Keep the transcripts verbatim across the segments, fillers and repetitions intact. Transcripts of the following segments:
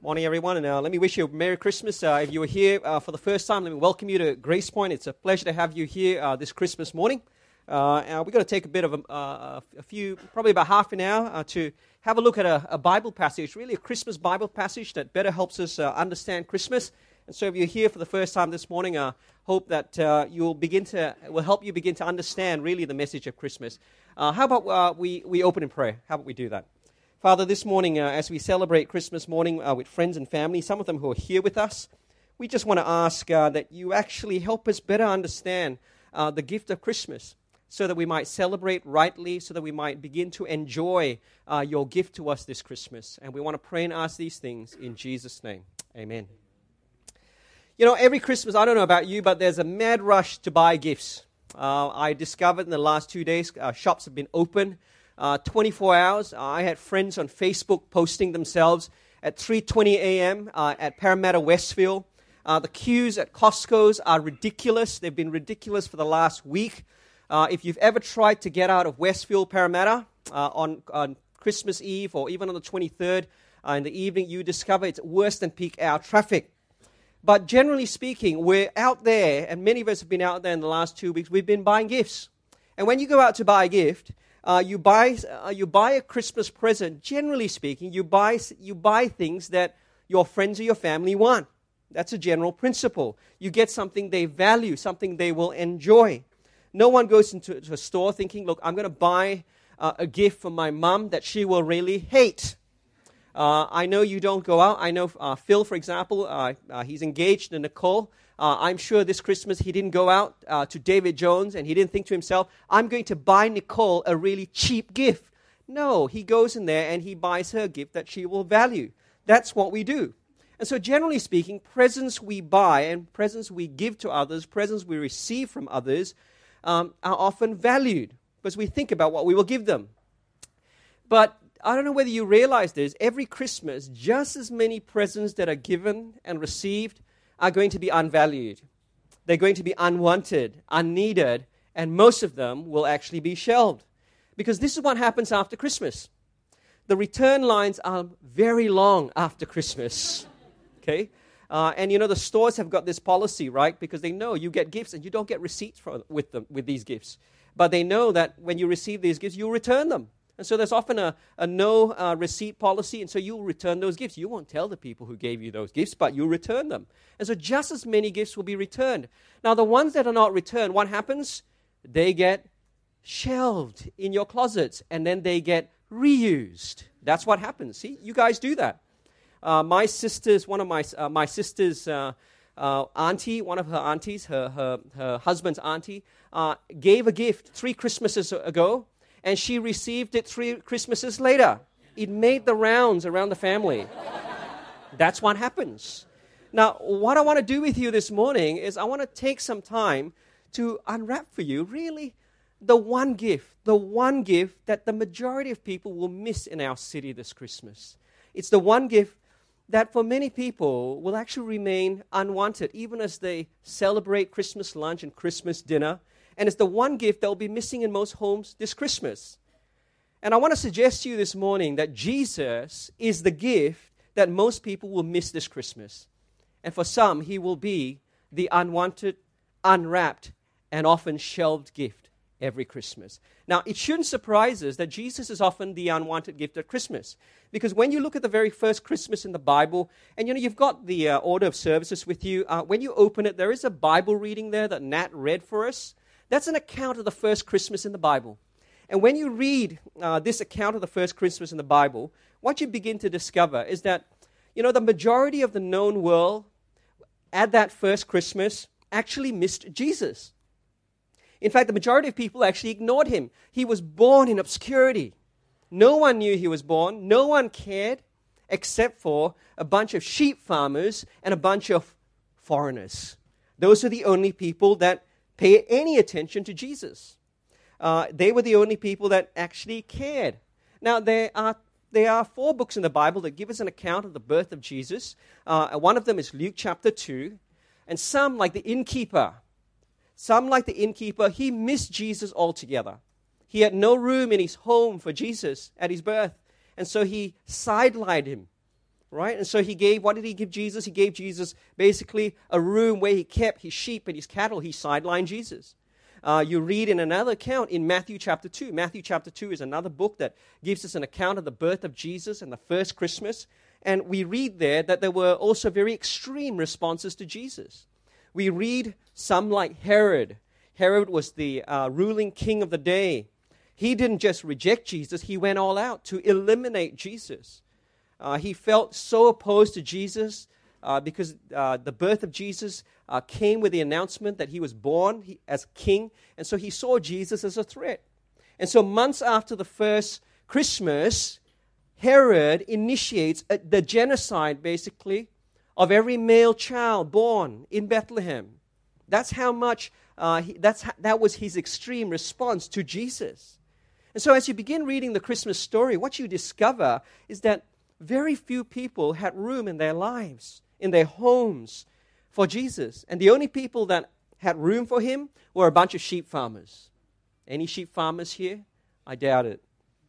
Morning, everyone, and uh, let me wish you a Merry Christmas. Uh, if you are here uh, for the first time, let me welcome you to Grace Point. It's a pleasure to have you here uh, this Christmas morning. Uh, and we're going to take a bit of a, uh, a few, probably about half an hour, uh, to have a look at a, a Bible passage, really a Christmas Bible passage that better helps us uh, understand Christmas. And so if you're here for the first time this morning, I uh, hope that uh, you'll begin to, will help you begin to understand really the message of Christmas. Uh, how about uh, we, we open in prayer? How about we do that? Father, this morning, uh, as we celebrate Christmas morning uh, with friends and family, some of them who are here with us, we just want to ask uh, that you actually help us better understand uh, the gift of Christmas so that we might celebrate rightly, so that we might begin to enjoy uh, your gift to us this Christmas. And we want to pray and ask these things in Jesus' name. Amen. You know, every Christmas, I don't know about you, but there's a mad rush to buy gifts. Uh, I discovered in the last two days, uh, shops have been open. Uh, twenty-four hours. Uh, I had friends on Facebook posting themselves at three twenty a.m. Uh, at Parramatta Westfield. Uh, the queues at Costco's are ridiculous. They've been ridiculous for the last week. Uh, if you've ever tried to get out of Westfield, Parramatta uh, on, on Christmas Eve or even on the twenty-third uh, in the evening, you discover it's worse than peak hour traffic. But generally speaking, we're out there, and many of us have been out there in the last two weeks. We've been buying gifts. And when you go out to buy a gift, Uh, you buy uh, you buy a Christmas present. Generally speaking, you buy you buy things that your friends or your family want. That's a general principle. You get something they value, something they will enjoy. No one goes into a store thinking, "Look, I'm going to buy uh, a gift for my mom that she will really hate." Uh, I know you don't go out. I know uh, Phil, for example, uh, uh, he's engaged to Nicole. Uh, I'm sure this Christmas he didn't go out uh, to David Jones and he didn't think to himself, I'm going to buy Nicole a really cheap gift. No, he goes in there and he buys her a gift that she will value. That's what we do. And so generally speaking, presents we buy and presents we give to others, presents we receive from others um, are often valued because we think about what we will give them. But I don't know whether you realize this, every Christmas, just as many presents that are given and received are going to be unvalued. They're going to be unwanted, unneeded, and most of them will actually be shelved. Because this is what happens after Christmas. The return lines are very long after Christmas. Okay? Uh, and you know, the stores have got this policy, right? Because they know you get gifts and you don't get receipts for, with them, with these gifts. But they know that when you receive these gifts, you return them. And so there's often a, a no uh, receipt policy, and so you'll return those gifts. You won't tell the people who gave you those gifts, but you return them. And so just as many gifts will be returned. Now, the ones that are not returned, what happens? They get shelved in your closets, and then they get reused. That's what happens. See, you guys do that. Uh, my sister's, one of my uh, my sister's uh, uh, auntie, one of her aunties, her her, her husband's auntie, uh, gave a gift three Christmases ago. And she received it three Christmases later. It made the rounds around the family. That's what happens. Now, what I want to do with you this morning is I want to take some time to unwrap for you really the one gift, the one gift that the majority of people will miss in our city this Christmas. It's the one gift that for many people will actually remain unwanted, even as they celebrate Christmas lunch and Christmas dinner. And it's the one gift that will be missing in most homes this Christmas. And I want to suggest to you this morning that Jesus is the gift that most people will miss this Christmas. And for some, he will be the unwanted, unwrapped, and often shelved gift every Christmas. Now, it shouldn't surprise us that Jesus is often the unwanted gift at Christmas. Because when you look at the very first Christmas in the Bible, and you know, you've got the uh, order of services with you, uh, when you open it, there is a Bible reading there that Nat read for us. That's an account of the first Christmas in the Bible. And when you read uh, this account of the first Christmas in the Bible, what you begin to discover is that, you know, the majority of the known world at that first Christmas actually missed Jesus. In fact, the majority of people actually ignored him. He was born in obscurity. No one knew he was born. No one cared except for a bunch of sheep farmers and a bunch of foreigners. Those are the only people that pay any attention to Jesus. Uh, they were the only people that actually cared. Now, there are there are four books in the Bible that give us an account of the birth of Jesus. Uh, one of them is Luke chapter two. And some, like the innkeeper, some like the innkeeper, he missed Jesus altogether. He had no room in his home for Jesus at his birth. And so he sidelined him. right? And so he gave, what did he give Jesus? He gave Jesus basically a room where he kept his sheep and his cattle. He sidelined Jesus. Uh, you read in another account in Matthew chapter two. Matthew chapter two is another book that gives us an account of the birth of Jesus and the first Christmas. And we read there that there were also very extreme responses to Jesus. We read some like Herod. Herod was the uh, ruling king of the day. He didn't just reject Jesus, he went all out to eliminate Jesus. Uh, he felt so opposed to Jesus uh, because uh, the birth of Jesus uh, came with the announcement that he was born he, as king, and so he saw Jesus as a threat. And so months after the first Christmas, Herod initiates a, the genocide, basically, of every male child born in Bethlehem. That's how much, uh, he, that's how, that was his extreme response to Jesus. And so as you begin reading the Christmas story, what you discover is that very few people had room in their lives, in their homes, for Jesus. And the only people that had room for him were a bunch of sheep farmers. Any sheep farmers here? I doubt it.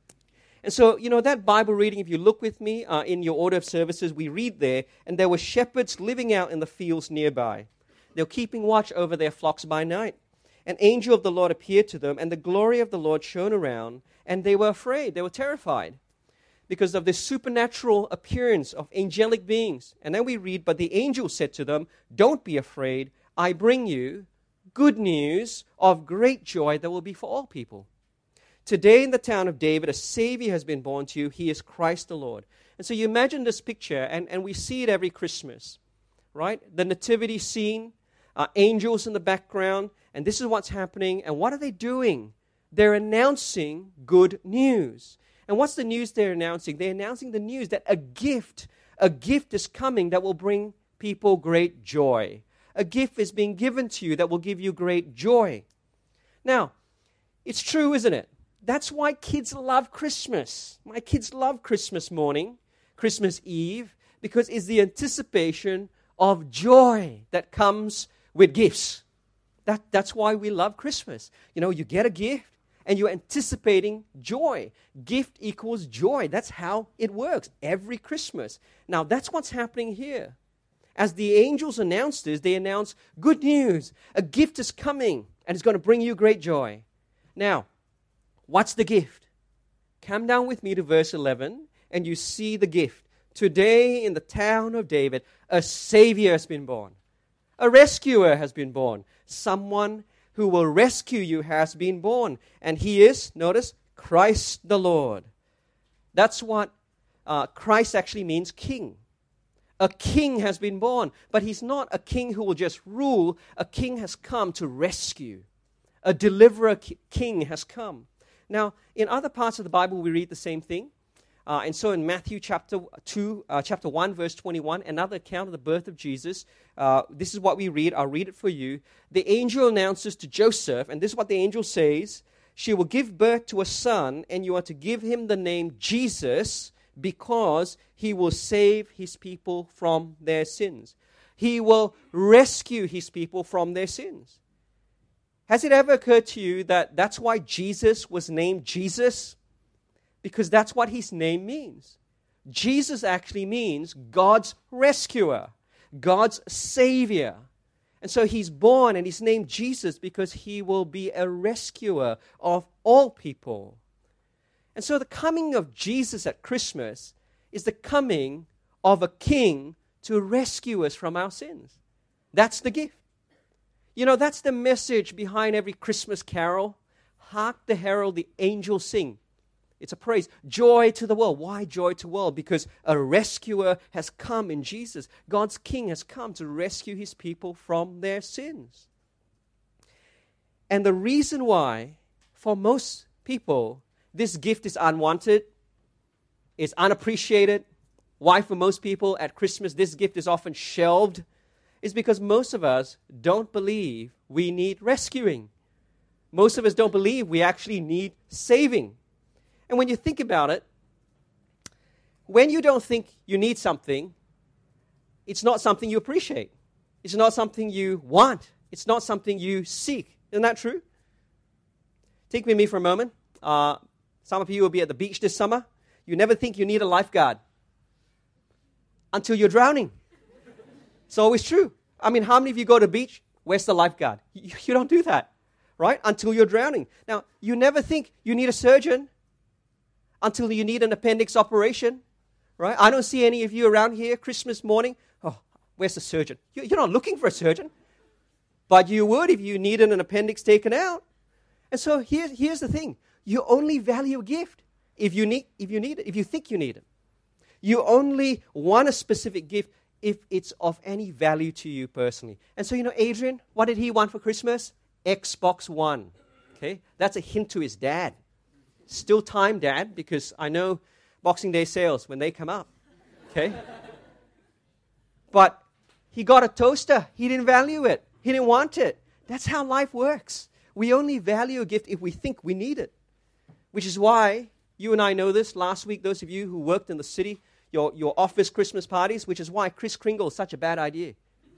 And so, you know, that Bible reading, if you look with me uh, in your order of services, we read there, and there were shepherds living out in the fields nearby. They were keeping watch over their flocks by night. An angel of the Lord appeared to them, and the glory of the Lord shone around, and they were afraid. They were terrified because of this supernatural appearance of angelic beings. And then we read, but the angel said to them, don't be afraid. I bring you good news of great joy that will be for all people. Today in the town of David, a Savior has been born to you. He is Christ the Lord. And so you imagine this picture, and, and we see it every Christmas, right? The nativity scene, uh, angels in the background, and this is what's happening. And what are they doing? They're announcing good news. And what's the news they're announcing? They're announcing the news that a gift, a gift is coming that will bring people great joy. A gift is being given to you that will give you great joy. Now, it's true, isn't it? That's why kids love Christmas. My kids love Christmas morning, Christmas Eve, because it's the anticipation of joy that comes with gifts. That, that's why we love Christmas. You know, you get a gift and you're anticipating joy. Gift equals joy. That's how it works every Christmas. Now, that's what's happening here. As the angels announce this, they announce good news. A gift is coming and it's going to bring you great joy. Now, what's the gift? Come down with me to verse eleven, and you see the gift. Today in the town of David, a Savior has been born. A rescuer has been born. Someone who will rescue you has been born. And he is, notice, Christ the Lord. That's what uh, Christ actually means, king. A king has been born, but he's not a king who will just rule. A king has come to rescue. A deliverer ki- king has come. Now, in other parts of the Bible, we read the same thing. Uh, and so in Matthew chapter two, uh, chapter one, verse twenty-one, another account of the birth of Jesus, uh, this is what we read. I'll read it for you. The angel announces to Joseph, and this is what the angel says, she will give birth to a son, and you are to give him the name Jesus, because he will save his people from their sins. He will rescue his people from their sins. Has it ever occurred to you that that's why Jesus was named Jesus? Because that's what his name means. Jesus actually means God's rescuer, God's savior. And so he's born and he's named Jesus because he will be a rescuer of all people. And so the coming of Jesus at Christmas is the coming of a king to rescue us from our sins. That's the gift. You know, that's the message behind every Christmas carol. Hark the herald, the angels sing. It's a praise. Joy to the world. Why joy to the world? Because a rescuer has come in Jesus. God's king has come to rescue his people from their sins. And the reason why, for most people, this gift is unwanted, is unappreciated, why for most people at Christmas this gift is often shelved, is because most of us don't believe we need rescuing. Most of us don't believe we actually need saving. And when you think about it, when you don't think you need something, it's not something you appreciate. It's not something you want. It's not something you seek. Isn't that true? Think with me for a moment. Uh, some of you will be at the beach this summer. You never think you need a lifeguard. until you're drowning. It's always true. I mean, how many of you go to the beach? Where's the lifeguard? You, you don't do that, right? Until you're drowning. Now, you never think you need a surgeon until you need an appendix operation, right? I don't see any of you around here Christmas morning. Oh, where's the surgeon? You, you're not looking for a surgeon, but you would if you needed an appendix taken out. And so here's, here's the thing. You only value a gift if you need if you need it, if you think you need it. You only want a specific gift if it's of any value to you personally. And so, you know, Adrian, what did he want for Christmas? Xbox One. Okay? That's a hint to his dad. Still time, Dad, because I know Boxing Day sales when they come up. Okay? But he got a toaster. He didn't value it. He didn't want it. That's how life works. We only value a gift if we think we need it. Which is why you and I know this. Last week, those of you who worked in the city, your, your office Christmas parties, which is why Kris Kringle is such a bad idea.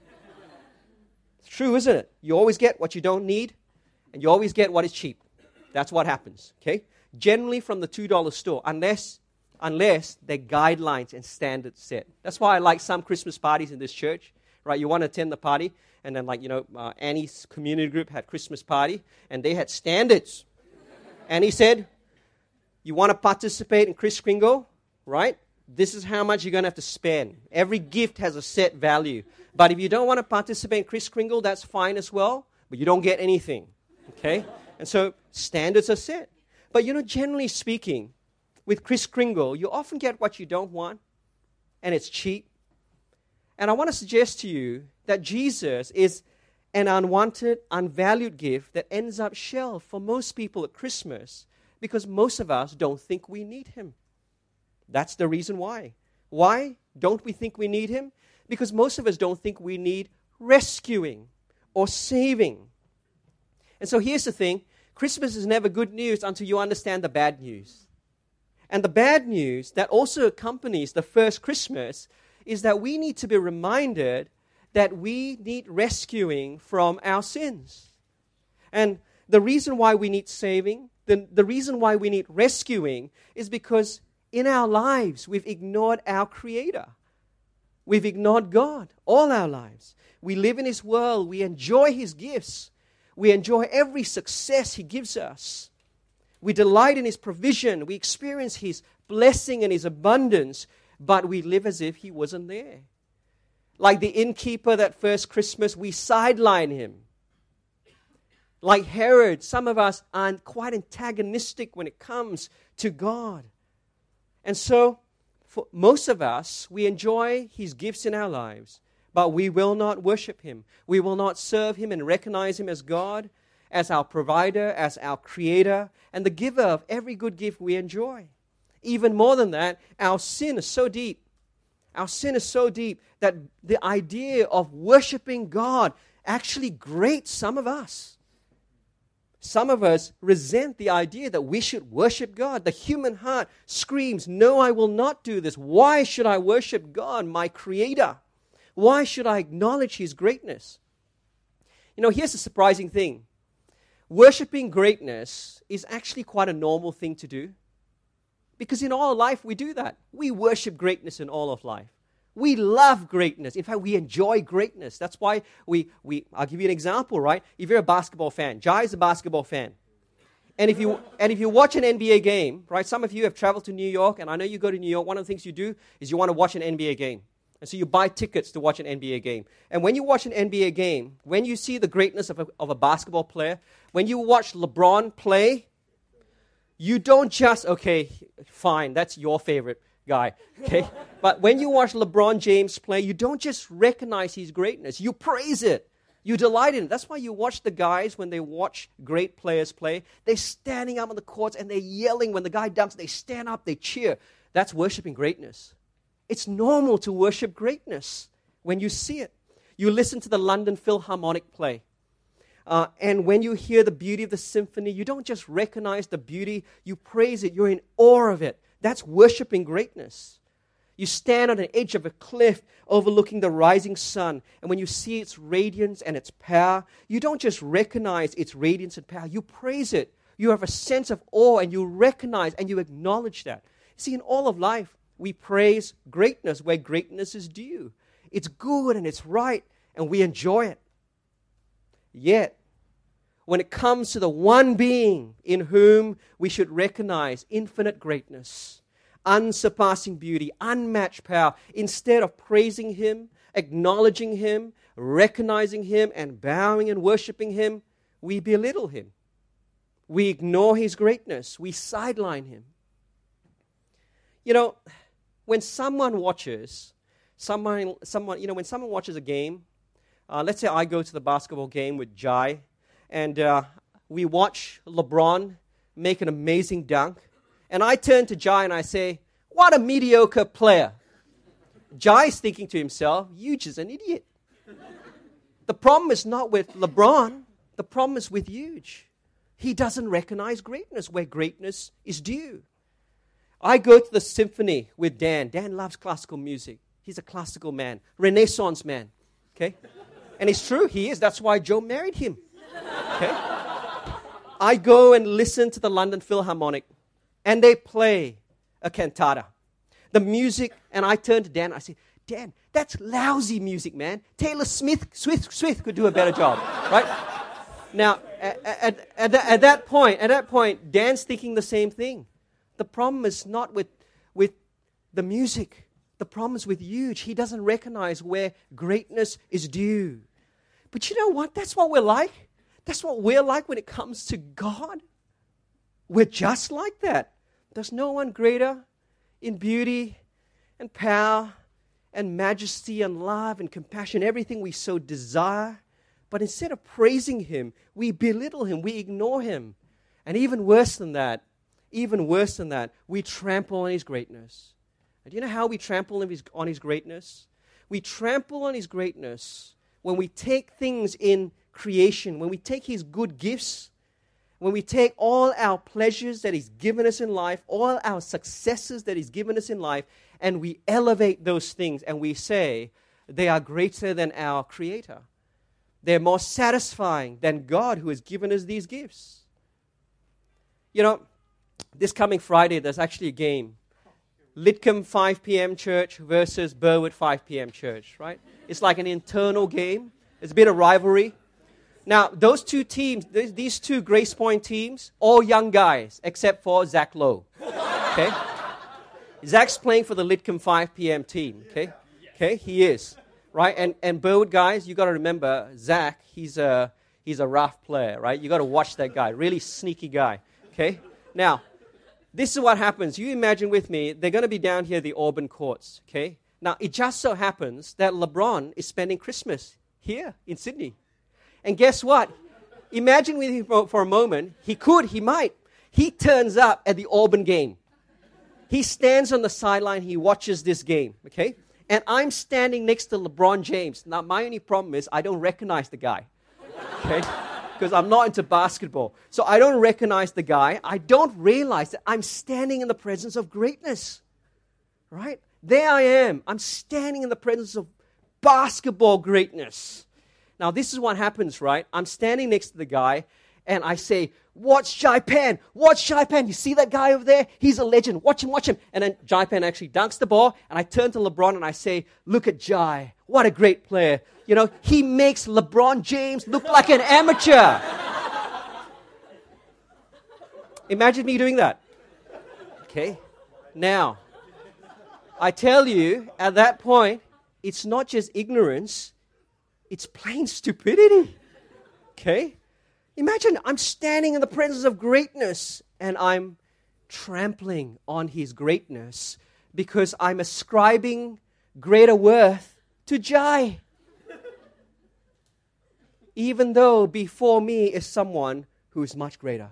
It's true, isn't it? You always get what you don't need, and you always get what is cheap. That's what happens, okay? Generally from the two dollar store, unless unless they're guidelines and standards set. That's why I like some Christmas parties in this church, right? You want to attend the party, and then like, you know, uh, Annie's community group had Christmas party, and they had standards. Annie said, you want to participate in Kris Kringle, right? This is how much you're going to have to spend. Every gift has a set value. But if you don't want to participate in Kris Kringle, that's fine as well, but you don't get anything, okay? And so standards are set. But, you know, generally speaking, with Kris Kringle, you often get what you don't want, and it's cheap. And I want to suggest to you that Jesus is an unwanted, unvalued gift that ends up shelved for most people at Christmas because most of us don't think we need him. That's the reason why. Why don't we think we need him? Because most of us don't think we need rescuing or saving. And so here's the thing. Christmas is never good news until you understand the bad news. And the bad news that also accompanies the first Christmas is that we need to be reminded that we need rescuing from our sins. And the reason why we need saving, the, the reason why we need rescuing is because in our lives we've ignored our Creator. We've ignored God all our lives. We live in His world. We enjoy His gifts. We enjoy every success He gives us. We delight in His provision. We experience His blessing and His abundance, but we live as if He wasn't there. Like the innkeeper that first Christmas, we sideline Him. Like Herod, some of us are quite antagonistic when it comes to God. And so, for most of us, we enjoy His gifts in our lives, but we will not worship Him. We will not serve Him and recognize Him as God, as our provider, as our creator, and the giver of every good gift we enjoy. Even more than that, our sin is so deep. Our sin is so deep that the idea of worshiping God actually grates some of us. Some of us resent the idea that we should worship God. The human heart screams, no, I will not do this. Why should I worship God, my Creator? Why should I acknowledge His greatness? You know, here's the surprising thing. Worshipping greatness is actually quite a normal thing to do. Because in all life, we do that. We worship greatness in all of life. We love greatness. In fact, we enjoy greatness. That's why we, we I'll give you an example, right? If you're a basketball fan, Jai is a basketball fan. And if you and if you watch an N B A game, right, some of you have traveled to New York, and I know you go to New York, one of the things you do is you want to watch an N B A game. And so you buy tickets to watch an N B A game. And when you watch an N B A game, when you see the greatness of a, of a basketball player, when you watch LeBron play, you don't just, okay, fine, that's your favorite guy, okay? But when you watch LeBron James play, you don't just recognize his greatness. You praise it. You delight in it. That's why you watch the guys when they watch great players play. They're standing up on the courts and they're yelling. When the guy dumps, they stand up, they cheer. That's worshiping greatness. It's normal to worship greatness when you see it. You listen to the London Philharmonic play. Uh, and when you hear the beauty of the symphony, you don't just recognize the beauty, you praise it. You're in awe of it. That's worshiping greatness. You stand on the edge of a cliff overlooking the rising sun, and when you see its radiance and its power, you don't just recognize its radiance and power, you praise it. You have a sense of awe, and you recognize and you acknowledge that. See, in all of life, We praise greatness where greatness is due. It's good and it's right, and we enjoy it. Yet, when it comes to the one being in whom we should recognize infinite greatness, unsurpassing beauty, unmatched power, instead of praising Him, acknowledging Him, recognizing Him, and bowing and worshiping Him, we belittle Him. We ignore His greatness. We sideline Him. You know, when someone watches, someone, someone, you know, when someone watches a game, uh, let's say I go to the basketball game with Jai, and uh, we watch LeBron make an amazing dunk, and I turn to Jai and I say, "What a mediocre player." Jai's thinking to himself, "You just an idiot." The problem is not with LeBron. The problem is with Huge. He doesn't recognize greatness where greatness is due. I go to the symphony with Dan. Dan loves classical music. He's a classical man, Renaissance man. Okay? And it's true, he is. That's why Joe married him. Okay? I go and listen to the London Philharmonic, and they play a cantata. The music, and I turn to Dan, I say, "Dan, that's lousy music, man. Taylor Smith, Swift, Swift could do a better job." Right? Now, at, at, at, that, at that point, at that point, Dan's thinking the same thing. The problem is not with, with the music. The problem is with Huge. He doesn't recognize where greatness is due. But you know what? That's what we're like. That's what we're like when it comes to God. We're just like that. There's no one greater in beauty and power and majesty and love and compassion, everything we so desire. But instead of praising Him, we belittle Him, we ignore Him. And even worse than that, even worse than that, we trample on His greatness. And do you know how we trample on His, on His greatness? We trample on His greatness when we take things in creation, when we take His good gifts, when we take all our pleasures that He's given us in life, all our successes that He's given us in life, and we elevate those things and we say they are greater than our Creator. They're more satisfying than God who has given us these gifts. You know, this coming Friday, there's actually a game. Lidcombe five p.m. church versus Burwood five p.m. church, right? It's like an internal game. It's a bit of rivalry. Now, those two teams, these two Grace Point teams, all young guys, except for Zach Lowe. Okay? Zach's playing for the Lidcombe five p.m. team, okay? Okay, he is. Right? And and Burwood guys, you got to remember, Zach, he's a, he's a rough player, right? You got to watch that guy. Really sneaky guy, okay? Now, this is what happens. You imagine with me, they're going to be down here at the Auburn courts, okay? Now, it just so happens that LeBron is spending Christmas here in Sydney. And guess what? Imagine with him for, for a moment, he could, he might. He turns up at the Auburn game. He stands on the sideline, he watches this game, okay? And I'm standing next to LeBron James. Now, my only problem is I don't recognize the guy, okay? Because I'm not into basketball. So I don't recognize the guy. I don't realize that I'm standing in the presence of greatness, right? There I am. I'm standing in the presence of basketball greatness. Now, this is what happens, right? I'm standing next to the guy, and I say, "Watch Jai Pan, watch Jai Pan. You see that guy over there? He's a legend. Watch him, watch him." And then Jai Pan actually dunks the ball, and I turn to LeBron and I say, "Look at Jai. What a great player. You know, he makes LeBron James look like an amateur." Imagine me doing that. Okay? Now, I tell you, at that point, it's not just ignorance, it's plain stupidity. Okay? Imagine I'm standing in the presence of greatness and I'm trampling on His greatness because I'm ascribing greater worth to Jai. Even though before me is someone who is much greater.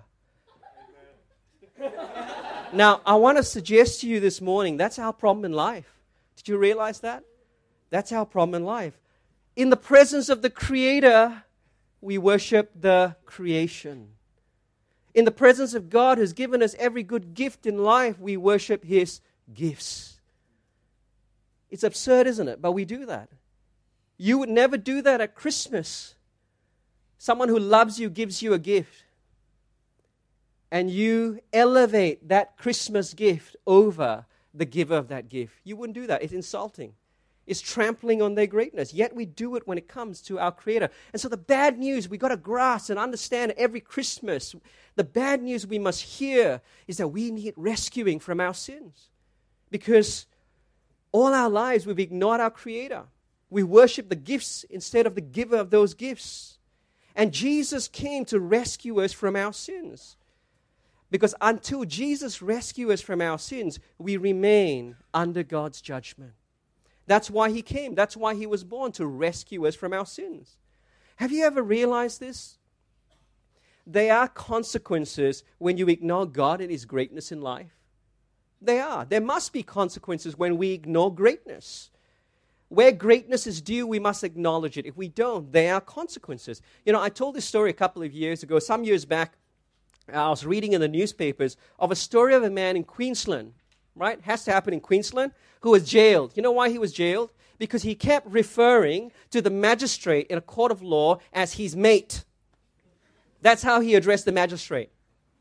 Now, I want to suggest to you this morning, that's our problem in life. Did you realize that? That's our problem in life. In the presence of the Creator, we worship the creation. In the presence of God who's given us every good gift in life, we worship His gifts. It's absurd, isn't it? But we do that. You would never do that at Christmas. Someone who loves you gives you a gift. And you elevate that Christmas gift over the giver of that gift. You wouldn't do that. It's insulting. It's trampling on their greatness. Yet we do it when it comes to our Creator. And so the bad news we got to grasp and understand every Christmas, the bad news we must hear is that we need rescuing from our sins. Because all our lives we've ignored our Creator. We worship the gifts instead of the giver of those gifts. And Jesus came to rescue us from our sins. Because until Jesus rescues us from our sins, we remain under God's judgment. That's why He came. That's why He was born, to rescue us from our sins. Have you ever realized this? There are consequences when you ignore God and His greatness in life. There are. There must be consequences when we ignore greatness. Where greatness is due, we must acknowledge it. If we don't, there are consequences. You know, I told this story a couple of years ago. Some years back, I was reading in the newspapers of a story of a man in Queensland, right? Has to happen in Queensland, who was jailed. You know why he was jailed? Because he kept referring to the magistrate in a court of law as his mate. That's how he addressed the magistrate.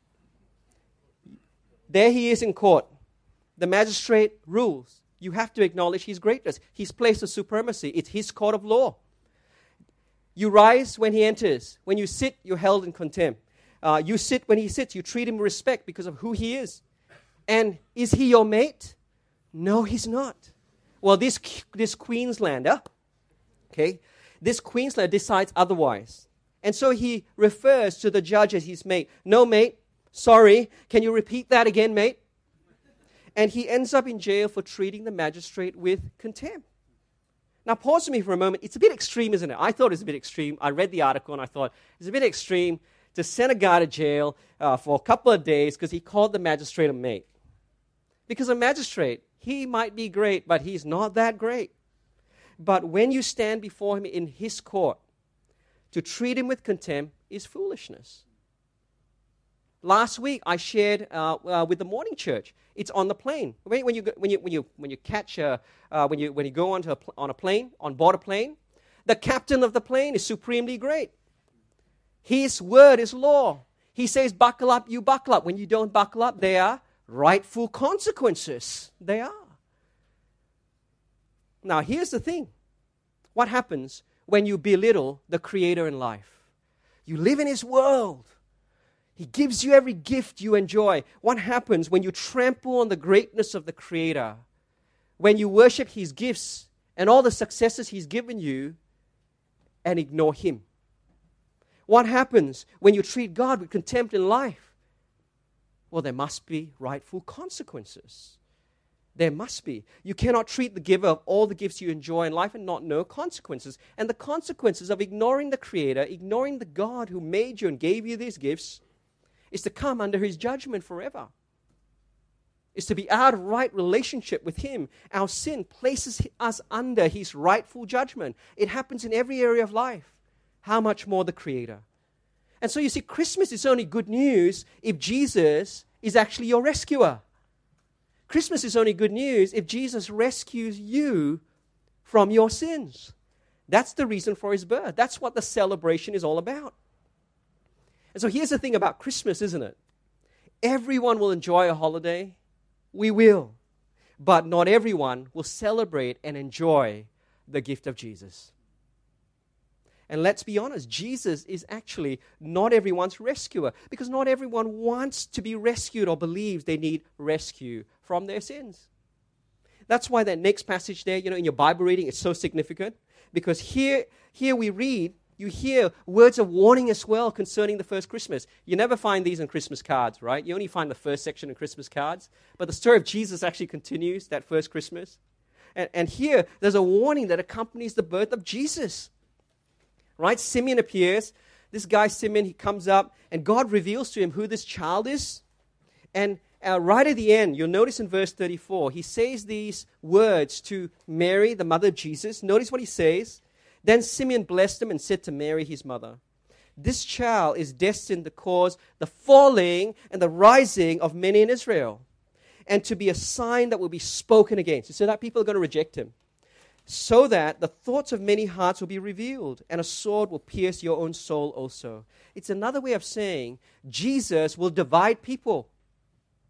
There he is in court. The magistrate rules. You have to acknowledge his greatness. His place of supremacy. It's his court of law. You rise when he enters. When you sit, you're held in contempt. Uh, you sit when he sits. You treat him with respect because of who he is. And is he your mate? No, he's not. Well, this, this Queenslander, okay, this Queenslander decides otherwise. And so he refers to the judge as his mate. No, mate, sorry. Can you repeat that again, mate? And he ends up in jail for treating the magistrate with contempt. Now, pause with me for a moment. It's a bit extreme, isn't it? I thought it was a bit extreme. I read the article and I thought, it's a bit extreme to send a guy to jail uh, for a couple of days because he called the magistrate a mate. Because a magistrate, he might be great, but he's not that great. But when you stand before him in his court, to treat him with contempt is foolishness. Last week, I shared uh, uh, with the morning church. It's on the plane. When, when you go, when you when you when you catch a, uh, when you when you go onto a pl- on a plane on board a plane, the captain of the plane is supremely great. His word is law. He says, "Buckle up, you buckle up." When you don't buckle up, there are rightful consequences. They are. Now, here's the thing: what happens when you belittle the Creator in life? You live in His world. He gives you every gift you enjoy. What happens when you trample on the greatness of the Creator? When you worship His gifts and all the successes He's given you and ignore Him? What happens when you treat God with contempt in life? Well, there must be rightful consequences. There must be. You cannot treat the giver of all the gifts you enjoy in life and not know consequences. And the consequences of ignoring the Creator, ignoring the God who made you and gave you these gifts, is to come under His judgment forever. Is to be out of right relationship with Him. Our sin places us under His rightful judgment. It happens in every area of life. How much more the Creator? And so you see, Christmas is only good news if Jesus is actually your rescuer. Christmas is only good news if Jesus rescues you from your sins. That's the reason for His birth. That's what the celebration is all about. And so here's the thing about Christmas, isn't it? Everyone will enjoy a holiday. We will. But not everyone will celebrate and enjoy the gift of Jesus. And let's be honest, Jesus is actually not everyone's rescuer, because not everyone wants to be rescued or believes they need rescue from their sins. That's why that next passage there, you know, in your Bible reading is so significant, because here, here we read, you hear words of warning as well concerning the first Christmas. You never find these in Christmas cards, right? You only find the first section in Christmas cards. But the story of Jesus actually continues that first Christmas. And, and here, there's a warning that accompanies the birth of Jesus. Right? Simeon appears. This guy, Simeon, he comes up, and God reveals to him who this child is. And uh, right at the end, you'll notice in verse thirty-four, he says these words to Mary, the mother of Jesus. Notice what he says. Then Simeon blessed him and said to Mary, his mother, "This child is destined to cause the falling and the rising of many in Israel, and to be a sign that will be spoken against." So that people are going to reject him. "So that the thoughts of many hearts will be revealed, and a sword will pierce your own soul also." It's another way of saying Jesus will divide people.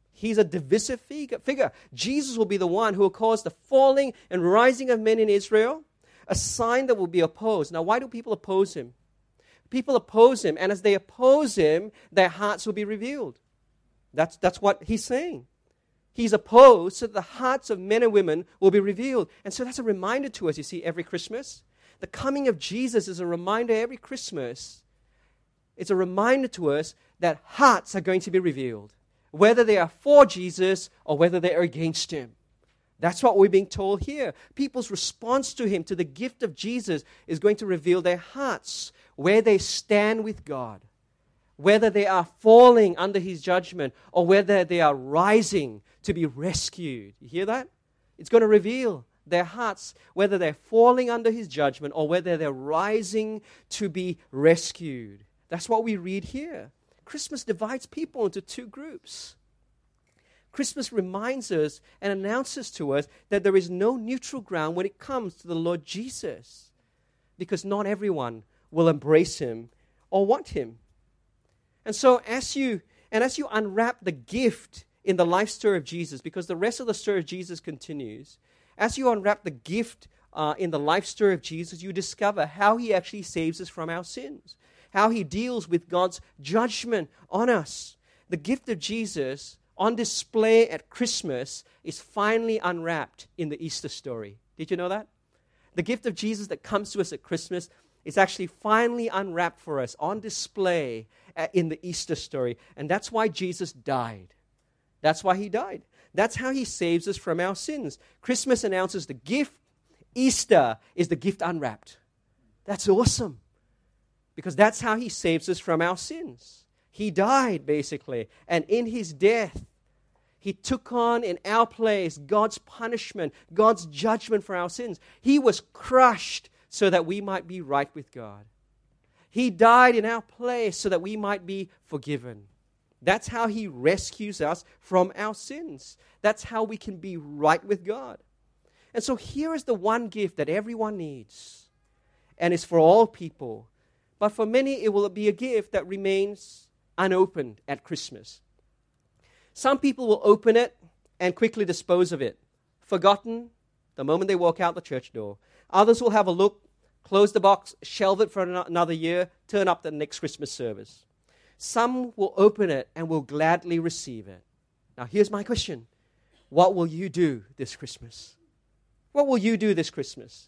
He's a divisive figure. Jesus will be the one who will cause the falling and rising of men in Israel, a sign that will be opposed. Now, why do people oppose him? People oppose him, and as they oppose him, their hearts will be revealed. That's, that's what he's saying. He's opposed so that the hearts of men and women will be revealed. And so that's a reminder to us, you see, every Christmas. The coming of Jesus is a reminder every Christmas. It's a reminder to us that hearts are going to be revealed, whether they are for Jesus or whether they are against him. That's what we're being told here. People's response to him, to the gift of Jesus, is going to reveal their hearts, where they stand with God, whether they are falling under his judgment or whether they are rising to be rescued. You hear that? It's going to reveal their hearts, whether they're falling under his judgment or whether they're rising to be rescued. That's what we read here. Christmas divides people into two groups. Christmas reminds us and announces to us that there is no neutral ground when it comes to the Lord Jesus, because not everyone will embrace him or want him. And so as you and as you unwrap the gift in the life story of Jesus, because the rest of the story of Jesus continues, as you unwrap the gift uh, in the life story of Jesus, you discover how he actually saves us from our sins, how he deals with God's judgment on us. The gift of Jesus on display at Christmas is finally unwrapped in the Easter story. Did you know that? The gift of Jesus that comes to us at Christmas is actually finally unwrapped for us, on display in the Easter story. And that's why Jesus died. That's why he died. That's how he saves us from our sins. Christmas announces the gift. Easter is the gift unwrapped. That's awesome, because that's how he saves us from our sins. He died, basically, and in his death, he took on in our place God's punishment, God's judgment for our sins. He was crushed so that we might be right with God. He died in our place so that we might be forgiven. That's how he rescues us from our sins. That's how we can be right with God. And so here is the one gift that everyone needs, and is for all people. But for many, it will be a gift that remains unopened at Christmas. Some people will open it and quickly dispose of it, forgotten the moment they walk out the church door. Others will have a look, close the box, shelve it for another year, turn up the next Christmas service. Some will open it and will gladly receive it. Now, here's my question. What will you do this Christmas? What will you do this Christmas?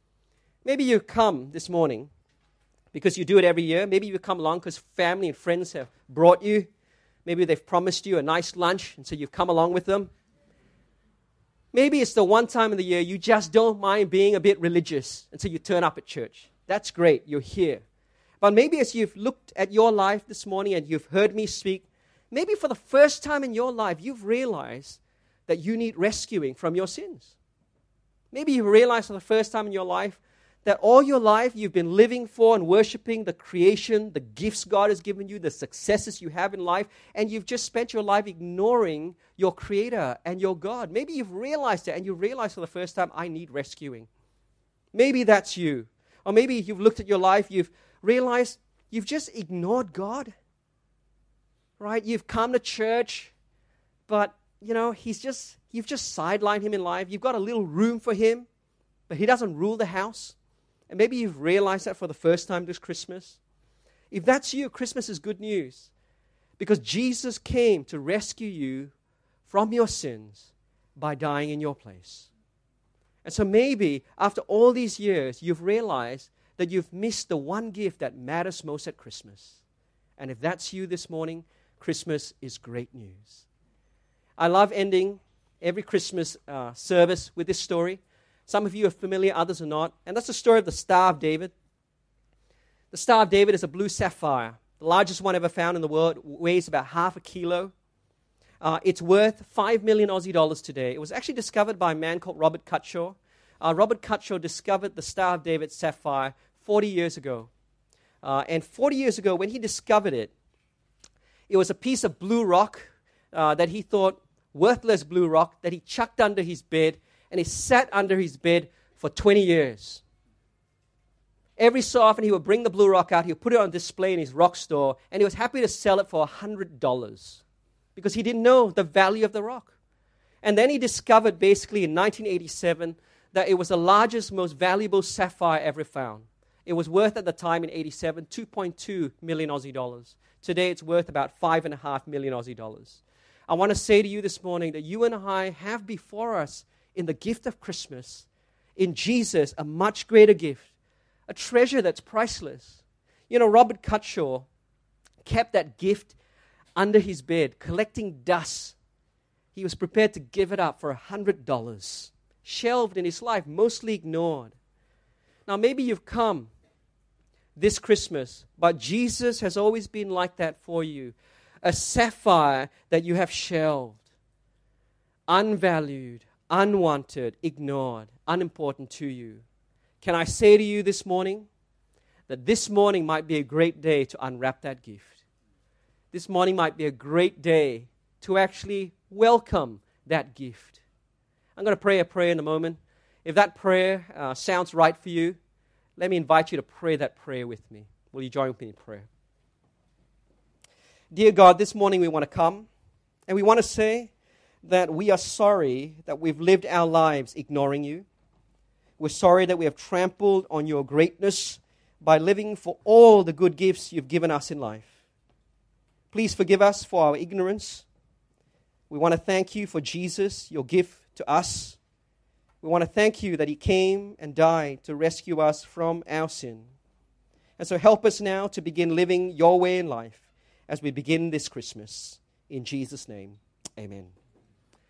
Maybe you come this morning because you do it every year. Maybe you come along because family and friends have brought you. Maybe they've promised you a nice lunch, and so you've come along with them. Maybe it's the one time of the year you just don't mind being a bit religious, and so you turn up at church. That's great. You're here. But maybe as you've looked at your life this morning and you've heard me speak, maybe for the first time in your life, you've realized that you need rescuing from your sins. Maybe you've realized for the first time in your life that all your life you've been living for and worshiping the creation, the gifts God has given you, the successes you have in life, and you've just spent your life ignoring your Creator and your God. Maybe you've realized it, and you realize for the first time, I need rescuing. Maybe that's you. Or maybe you've looked at your life, you've realized you've just ignored God, right? You've come to church, but, you know, he's just, you've just sidelined him in life. You've got a little room for him, but he doesn't rule the house. And maybe you've realized that for the first time this Christmas. If that's you, Christmas is good news, because Jesus came to rescue you from your sins by dying in your place. And so maybe after all these years, you've realized that you've missed the one gift that matters most at Christmas. And if that's you this morning, Christmas is great news. I love ending every Christmas uh, service with this story. Some of you are familiar, others are not. And that's the story of the Star of David. The Star of David is a blue sapphire, the largest one ever found in the world. It weighs about half a kilo. Uh, it's worth five million Aussie dollars today. It was actually discovered by a man called Robert Cutshaw. Uh, Robert Cutshaw discovered the Star of David sapphire forty years ago. Uh, and forty years ago, when he discovered it, it was a piece of blue rock uh, that he thought, worthless blue rock, that he chucked under his bed, and he sat under his bed for twenty years. Every so often, he would bring the blue rock out, he would put it on display in his rock store, and he was happy to sell it for one hundred dollars. because he didn't know the value of the rock. And then he discovered basically in nineteen eighty-seven that it was the largest, most valuable sapphire ever found. It was worth at the time in eighty-seven, two point two million Aussie dollars. Today it's worth about five and a half million Aussie dollars. I want to say to you this morning that you and I have before us in the gift of Christmas, in Jesus, a much greater gift, a treasure that's priceless. You know, Robert Cutshaw kept that gift under his bed, collecting dust. He was prepared to give it up for one hundred dollars. Shelved in his life, mostly ignored. Now, maybe you've come this Christmas, but Jesus has always been like that for you. A sapphire that you have shelved, unvalued, unwanted, ignored, unimportant to you. Can I say to you this morning that this morning might be a great day to unwrap that gift? This morning might be a great day to actually welcome that gift. I'm going to pray a prayer in a moment. If that prayer uh, sounds right for you, let me invite you to pray that prayer with me. Will you join with me in prayer? Dear God, this morning we want to come and we want to say that we are sorry that we've lived our lives ignoring you. We're sorry that we have trampled on your greatness by living for all the good gifts you've given us in life. Please forgive us for our ignorance. We want to thank you for Jesus, your gift to us. We want to thank you that he came and died to rescue us from our sin. And so help us now to begin living your way in life as we begin this Christmas. In Jesus' name, amen.